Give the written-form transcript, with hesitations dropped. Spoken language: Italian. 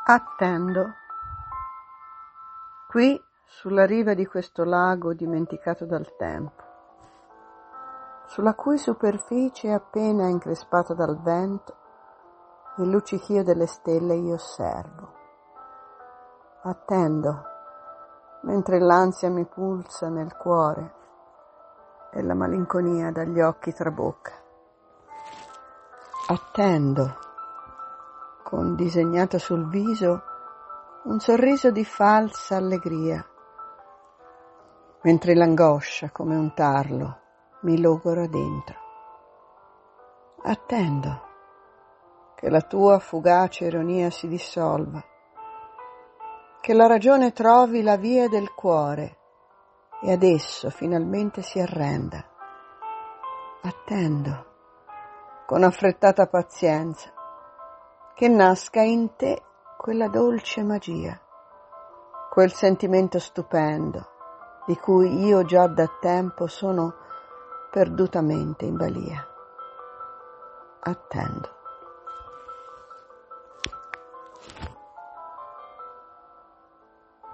Attendo. Qui, sulla riva di questo lago dimenticato dal tempo, sulla cui superficie appena increspata dal vento, il luccichio delle stelle io osservo. Attendo, mentre l'ansia mi pulsa nel cuore e la malinconia dagli occhi trabocca. Attendo, con disegnato sul viso un sorriso di falsa allegria, mentre l'angoscia, come un tarlo, mi logora dentro. Attendo che la tua fugace ironia si dissolva, che la ragione trovi la via del cuore e ad esso finalmente si arrenda. Attendo, con affrettata pazienza, che nasca in te quella dolce magia, quel sentimento stupendo di cui io già da tempo sono perdutamente in balia. Attendo.